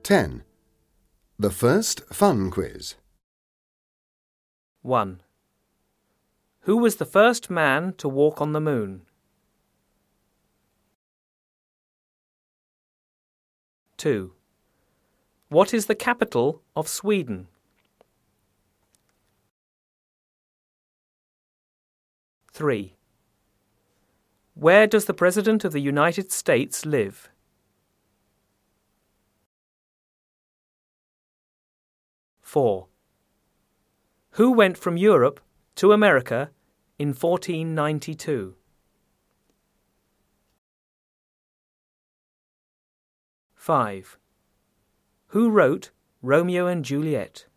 10. The first fun quiz. 1. Who was the first man to walk on the moon? 2. What is the capital of Sweden? 3. Where does the President of the United States live? 4. Who went from Europe to America in 1492? 5. Who wrote Romeo and Juliet?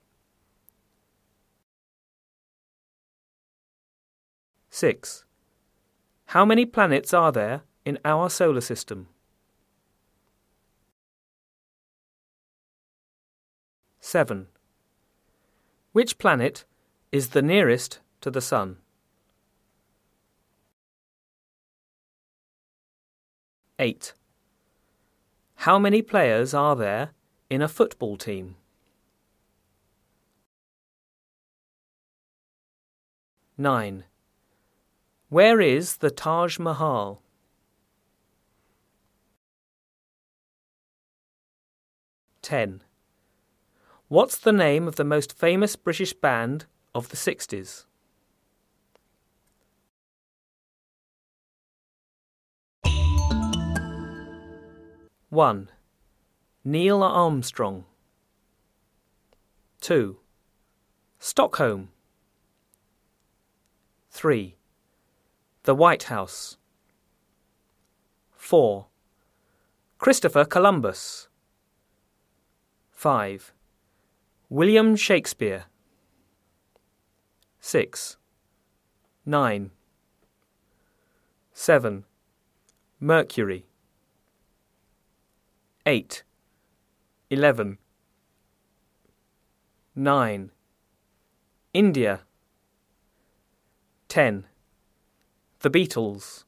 6. How many planets are there in our solar system? 7. Which planet is the nearest to the Sun? 8. How many players are there in a football team? 9. Where is the Taj Mahal? 10. What's the name of the most famous British band of the 60s? One. Neil Armstrong. 2. Stockholm. 3. The White House. 4. Christopher Columbus. 5. William Shakespeare. 6. 9. 7. Mercury. 8. 11. 9. India. 10. The Beatles.